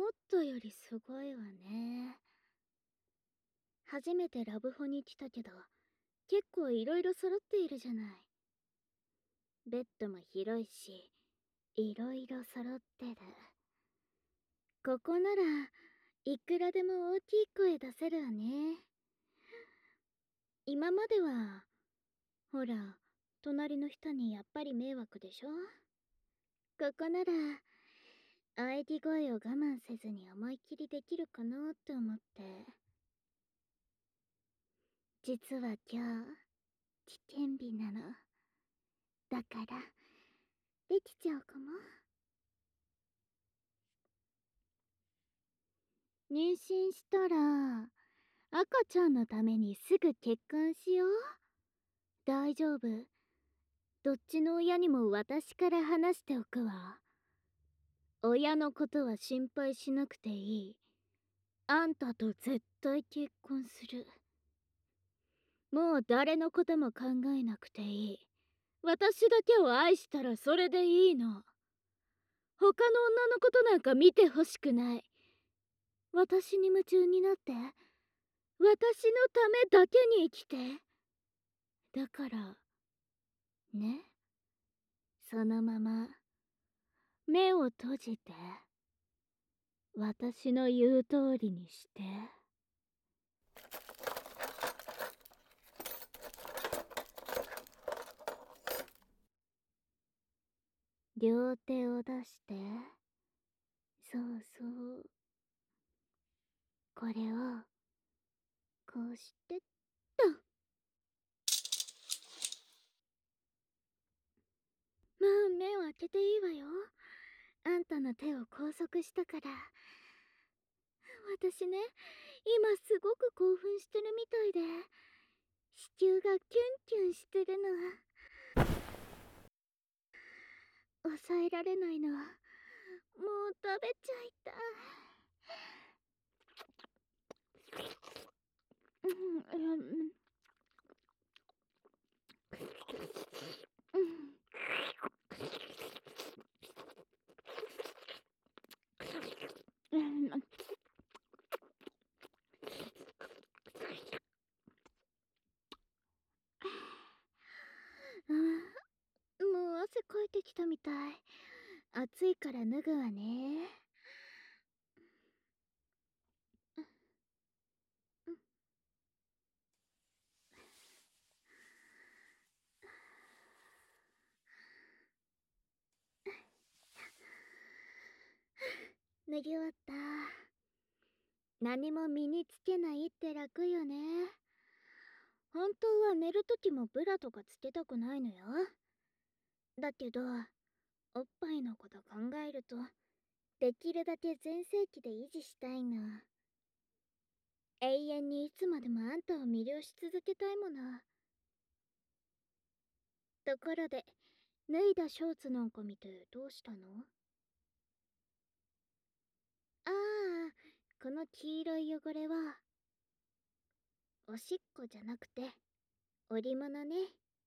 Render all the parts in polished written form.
ったよりすごいわね。初めてラブホに来たけど、結構いろいろ揃っているじゃない。ベッドも広いし、いろいろ揃ってる。ここならいくらでも大きい声出せるわね。今まではほら、隣の人にやっぱり迷惑でしょ。ここなら喘ぎ声を我慢せずに思いっきりできるかなって思って。実は今日危険日なの。だからできちゃうかも。妊娠したら赤ちゃんのためにすぐ結婚しよう。大丈夫。どっちの親にも私から話しておくわ。親のことは心配しなくていい。あんたと絶対結婚する。もう誰のことも考えなくていい。私だけを愛したらそれでいいの。他の女のことなんか見てほしくない。私に夢中になって、私のためだけに生きて。だからね、そのまま目を閉じて私の言う通りにして。両手を出して。そうそう、これをこうしてっと。もう目を開けていいわよ。あんたの手を拘束したから。私ね、今すごく興奮してるみたいで、子宮がキュンキュンしてるの。抑えられないの。もう食べちゃいたい。もう汗かいてきたみたい。暑いから脱ぐわね。脱ぎ終わった。何も身につけないって楽よね。本当は寝るときもブラとかつけたくないのよ。だけどおっぱいのこと考えると、できるだけ全盛期で維持したいの。永遠にいつまでもあんたを魅了し続けたいもの。ところで、脱いだショーツなんか見てどうしたの？ああ、この黄色い汚れはおしっこじゃなくて織物ね。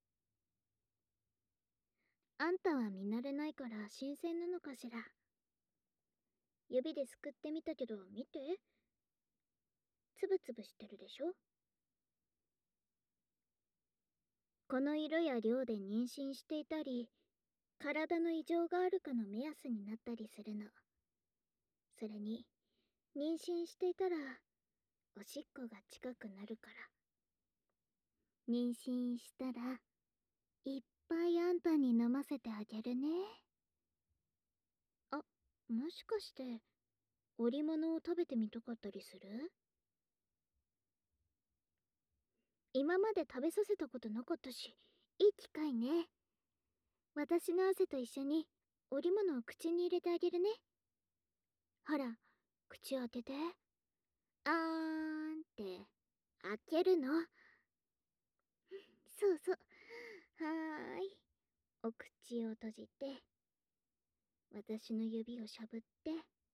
あんたは見慣れないから新鮮なのかしら。指ですくってみたけど見て、つぶつぶしてるでしょ。この色や量で妊娠していたり、体の異常があるかの目安になったりするの。それに妊娠していたらおしっこが近くなるから。妊娠したらいっぱいあんたに飲ませてあげるね。あ、もしかして織物を食べてみたかったりする？今まで食べさせたことなかったし、いい機会ね。私の汗と一緒に織物を口に入れてあげるね。ほら、口を開けて。あーんって開けるの。そうそう。はーい。お口を閉じて、私の指をしゃぶって。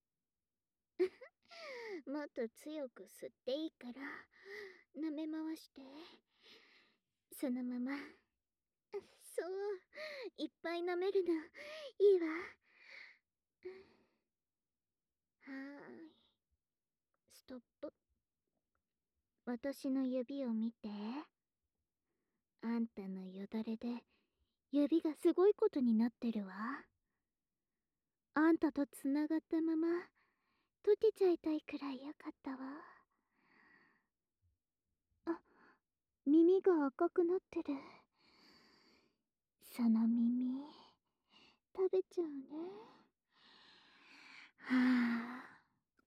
もっと強く吸っていいから、舐め回して。そのまま。そう、いっぱい舐めるの。いいわ。 はーい。ストップ。私の指を見て。あんたのよだれで指がすごいことになってるわ。あんたとつながったまま溶けちゃいたいくらいよかったわ。あ、耳が赤くなってる。その耳食べちゃうね。はあ。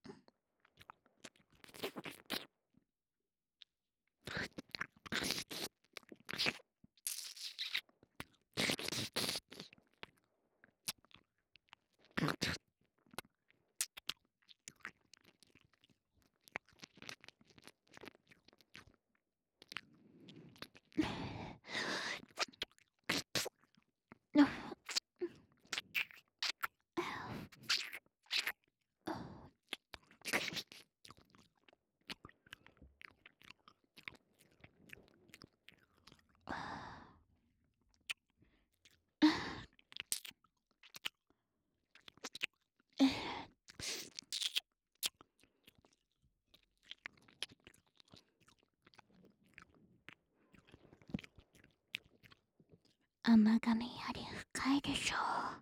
甘噛みより深いでしょう。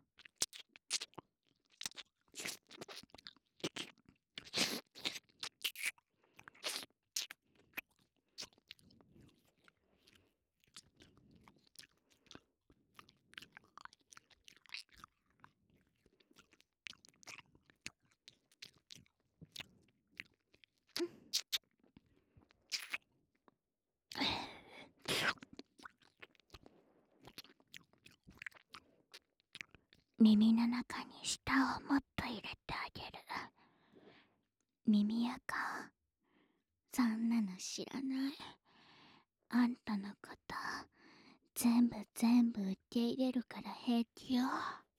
耳の中に舌をもっと入れてあげる。耳垢、そんなの知らない。あんたのこと全部受け入れるから平気よ。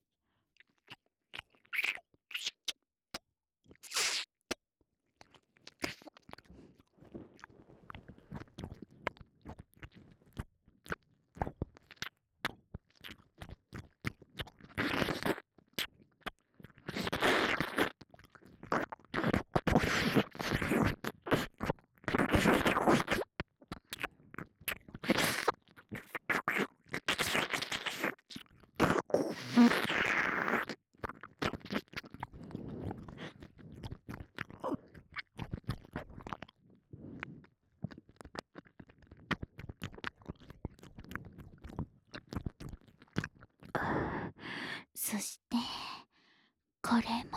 そしてこれも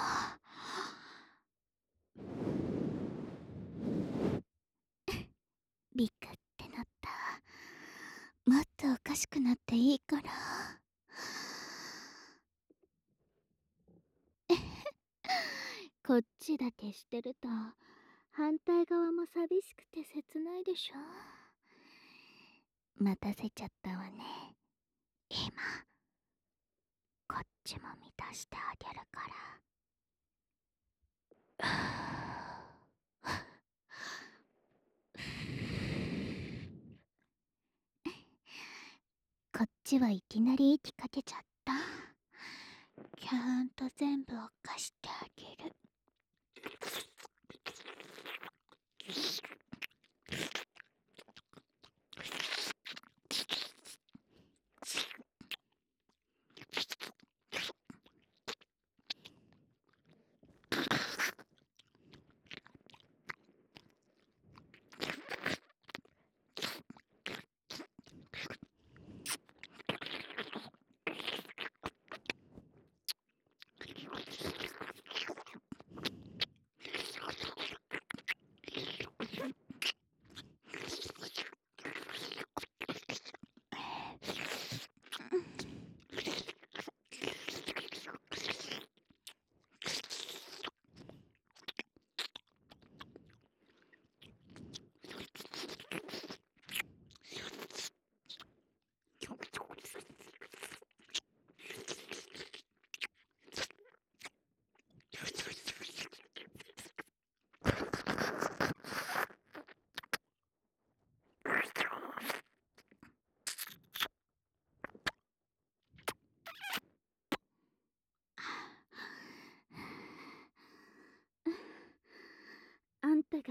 ビクってなった。もっとおかしくなっていいから。こっちだけしてると反対側も寂しくて切ないでしょ。待たせちゃったわね。今こっちも満たしてあげるから。こっちはいきなり息かけちゃった。ちゃんと全部を貸してあげる。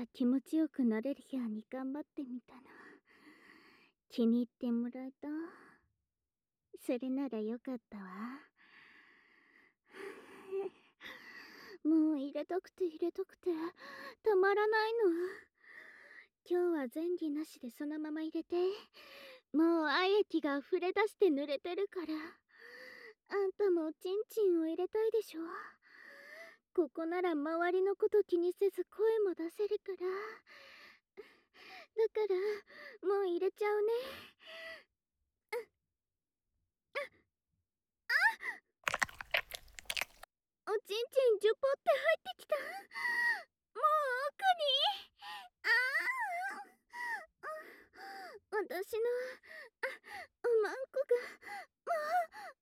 ら気持ちよくなれるように頑張ってみたの。気に入ってもらえた？それならよかったわ。もう入れたくてたまらないの。今日は前儀なしでそのまま入れて、もう愛液が溢れ出して濡れてるから。あんたもおちんちんを入れたいでしょ？ここなら周りのこと気にせず声も出せるから。だからもう入れちゃうね。おちんちんジュポって入ってきた。もう奥に。私のおまんこがもう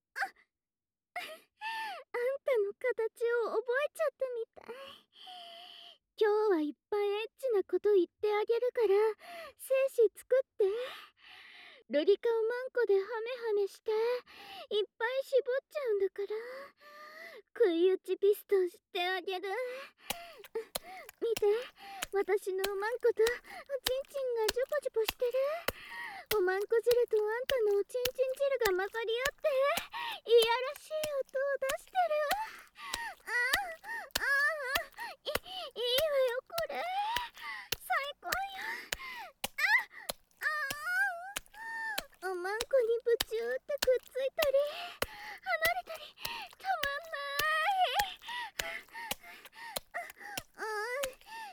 あんたの形を覚えちゃったみたい。今日はいっぱいエッチなこと言ってあげるから精子作って。ロリカをマンコでハメハメしていっぱい絞っちゃうんだから。食い打ちピストンしてあげる。見て、私のおまんことおちんちんがジュポジュポしてる。おまんこ汁とあんたのおちんちん汁が混ざり合っていやらしい音を出してる。いいわよこれ。最高よ。おまんこにブチューってくっついたり離れたりたまんない。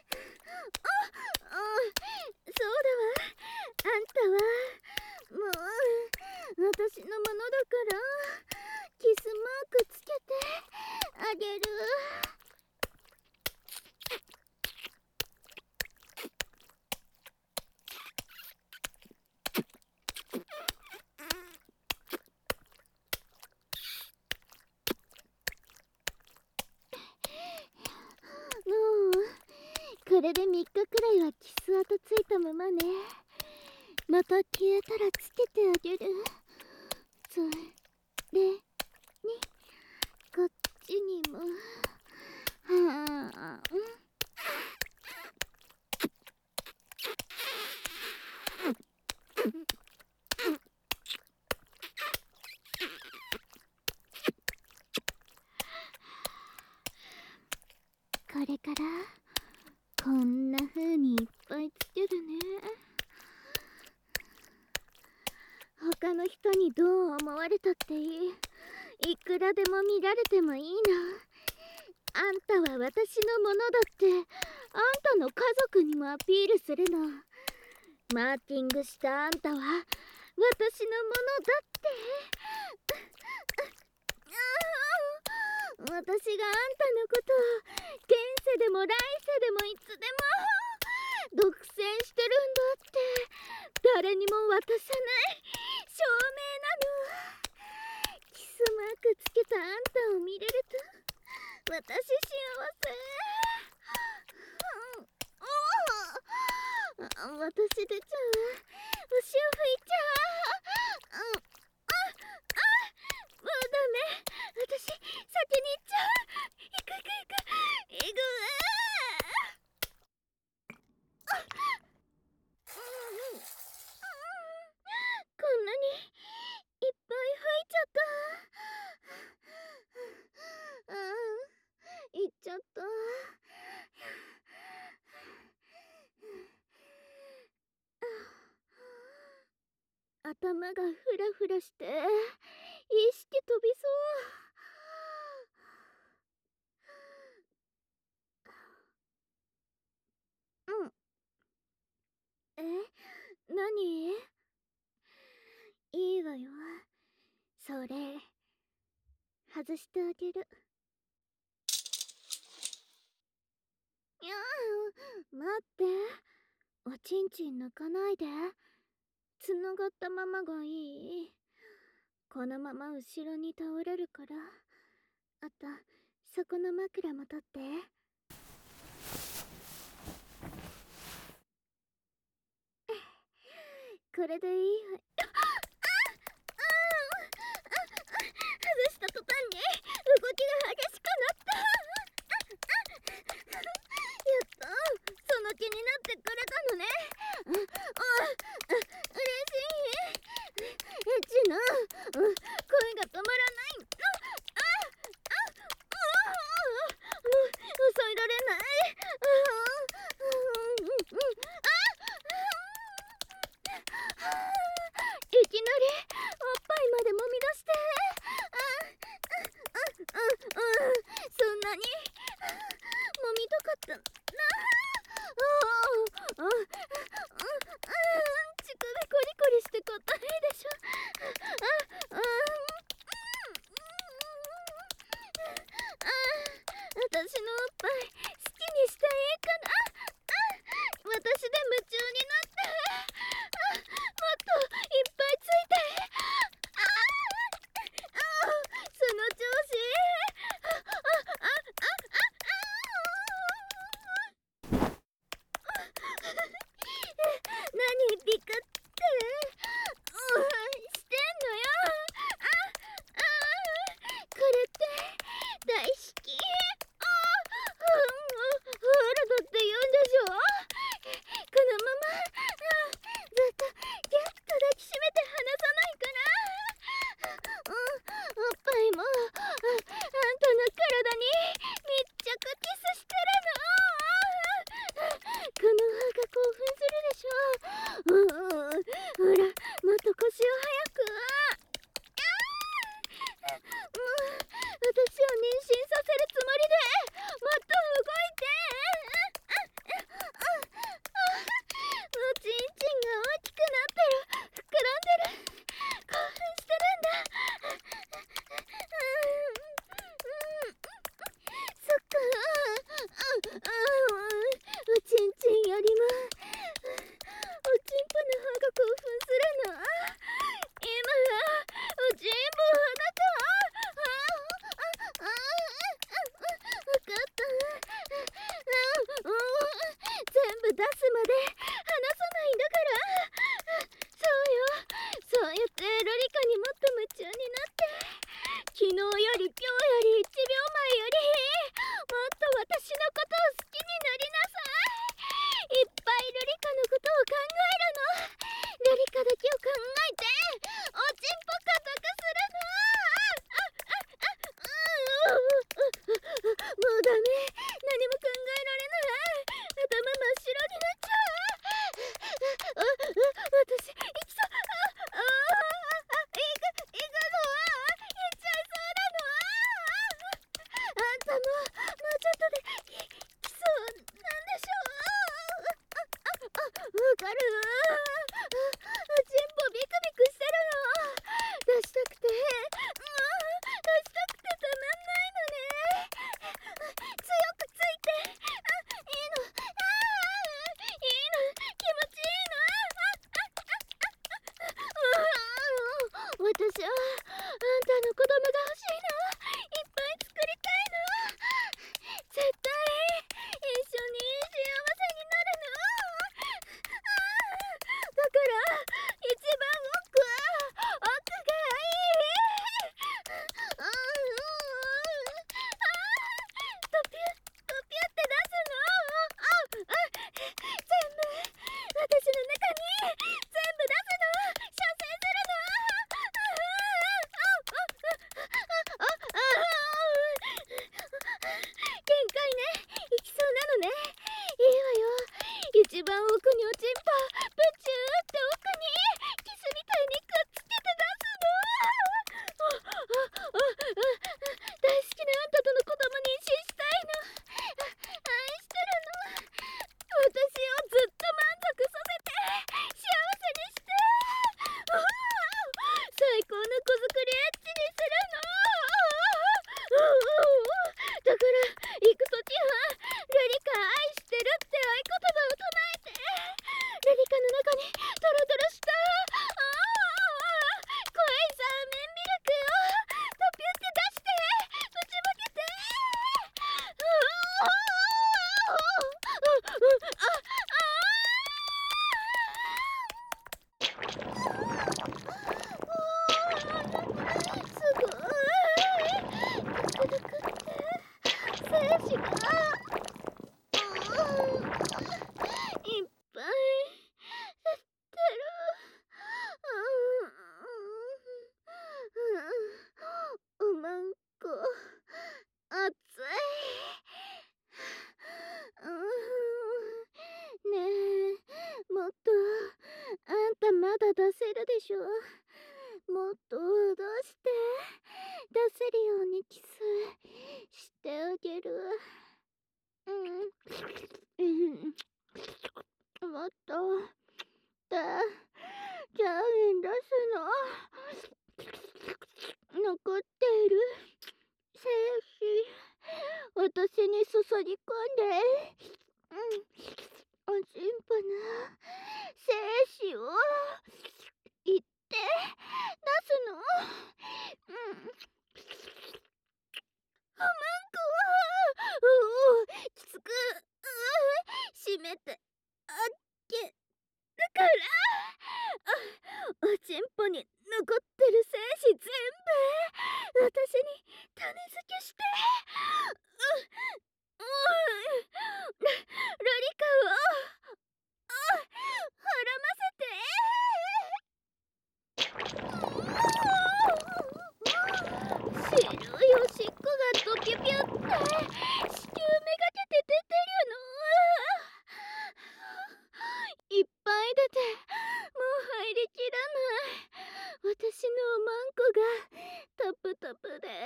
そうだわ。あんたはもう私のものだからキスマークつけてあげる。もうこれで3日くらいはキス跡ついたままね。また消えたらつけてあげる。それにこっちにも。これからこんな風にいっぱいつけるね。他の人にどう思われたっていい。いくらでも見られてもいいの。あんたは私のものだってあんたの家族にもアピールするの。マーキングしたあんたは私のものだって。私があんたのことを現世でも来世でもいつでも独占してるんだって。誰にも渡さない証明なの。キスマークつけたあんたを見れると私幸せ。私出ちゃう。牛を拭いちゃう。もうダメ。私先に行っちゃう。行く。こんなにいっぱい吹いちゃった。行っちゃった。頭がフラフラして意識飛びそう。何？いいわよ。それ外してあげる。いや待って、おちんちん抜かないで。つながったままがいい。このまま後ろに倒れるから。あとそこの枕も取って。これでいいわ。外した途端に動きが激しくなった。やっとその気になぱいまで揉み出して。そんなに揉みたかったな。乳首コリコリしてかったらいいでしょ。私のおっぱい好きにしていいかな。私で夢中になって、もっといっぱいついて。その調子。何ビクってしてんのよ。これって大好き。ホールドって言うんでしょ。このままずっとギュッと抱きしめて離さないかな。おっぱいもあんたの体に密着キスしてるの。この歯が興奮するでしょ。ほら、もっと腰を早く。私を妊娠させるつもりでもっと動いて。おちんちんが大きくなってる。膨らんでる。興奮してるんだ。そっか。おちんちんよりもおちんぽの方が興奮するの。今はおちんぽだか。わかった。全部出すまで離さないんだから。そうよ。そうやってロリカにもっと夢中になって、昨日より今日より1秒前よりもっと私のことを好きになりなさい。いっぱいロリカのことを考えるの。ロリカだけを考えておちんぽ固くするの。もうダメ。何も考えられない。頭真っ白になっちゃう。私行きそう。行くの。行っちゃいそうなの。あんたもうちょっとで来そうなんでしょう。わかる。ちんぽビクビクしてるの。出したくて。出したくてたまんないのね。強くついて。いいの。いいの。気持ちいいの。私はあんたの子供が欲しいの。いっぱい作りたいの。絶対一緒に幸せになるの。だから一番奥がいい。トピュって出すの。全部私の中に全部出すの。射精するの。限界ね。行きそうなのね。いいわよ。一番奥におちんぽプチューって奥にキスみたいにくっつけて出すの。大好きなあんたとの子供妊娠したいの。愛してるの。私をずっと満足させて幸せにして。最高の子作りエッチにするの。だから行くときはルリカ愛してるって合言葉を唱えて、ルリカの中にトロトロした濃いサーメンミルクをトピュって出してぶちまけて。すごい。ドクドクって精子がいっぱい出てる。おまんこ熱い。ねえ、もっとあんたまだ出せるでしょ。ももっと出せるようにキスしてあげる。うん。もっとだじゃあ出すの残っている精子私に注ぎ込んで、おちんぽな精子を言って出すの。マンコきつく閉めてあげるから。おちんぽに残ってる精子全部私に種付けして。ラリカを白いおしっこがドキュピュって子宮めがけて出てるの。いっぱい出てもう入りきらない私のおまんこがタプタプで。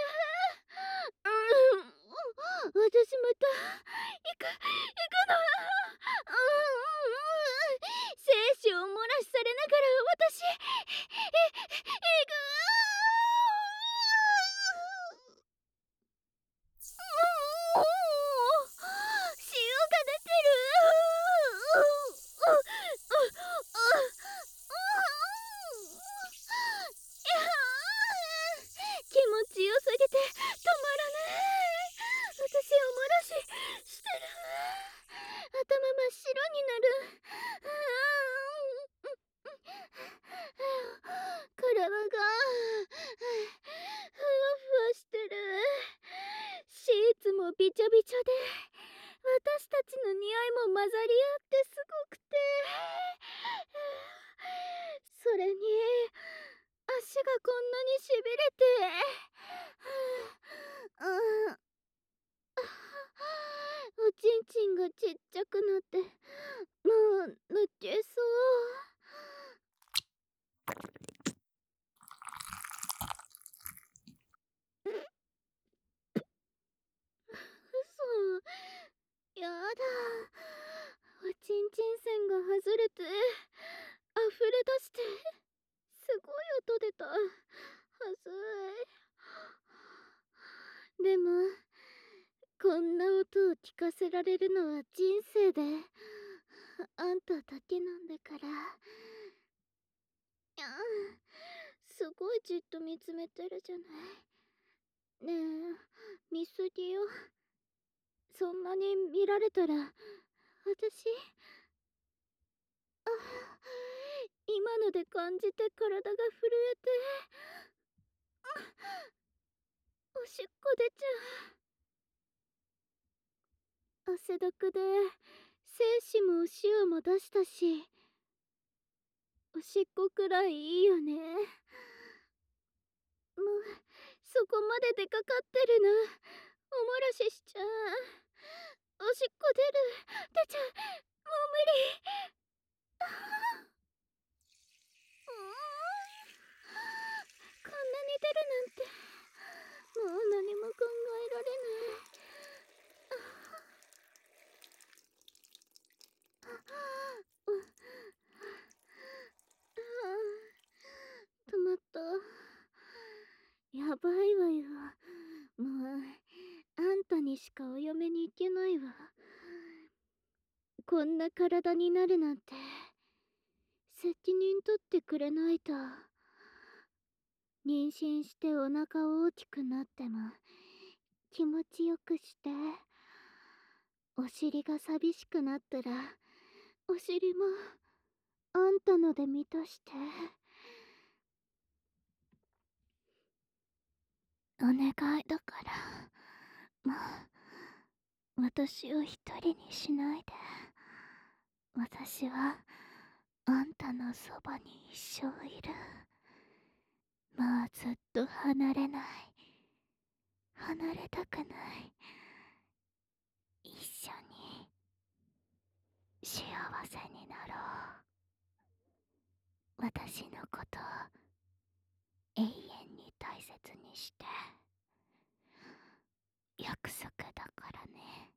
私また行くの。精子を漏らしされながら私行く。塩が出てる。気持ちよすぎて止まらない。私お漏らししてる。頭真っ白になる。体がふわふわしてる。シーツもびちょびちょで私たちの匂いも混ざり合ってすごくて。それに足がこんなにしびれて。おちんちんがちっちゃくなってもう抜けそう。嘘やだ。おちんちん線が外れて溢れ出してすごい音出た。はずい。でもこんな音を聞かせられるのは人生であんただけなんだから。すごいじっと見つめてるじゃない。ねえ見すぎよ。そんなに見られたら私今ので感じて体が震えておしっこ出ちゃう。汗だくで精子もお塩も出したしおしっこくらいいいよね。もうそこまで出かかってるの。お漏らししちゃう。おしっこ出ちゃう。もう無理。こんなに出るなんてもう何も考えられない。止まった。やばいわよ。もうあんたにしかお嫁に行けないわ。こんな体になるなんて責任取ってくれないと。妊娠してお腹大きくなっても気持ちよくして。お尻が寂しくなったらお尻もあんたので満たして。お願いだからもう私を一人にしないで。私はあんたのそばに一生いる。もうずっと離れない。離れたくない。一緒に幸せになろう。私のことずにして。約束だからね。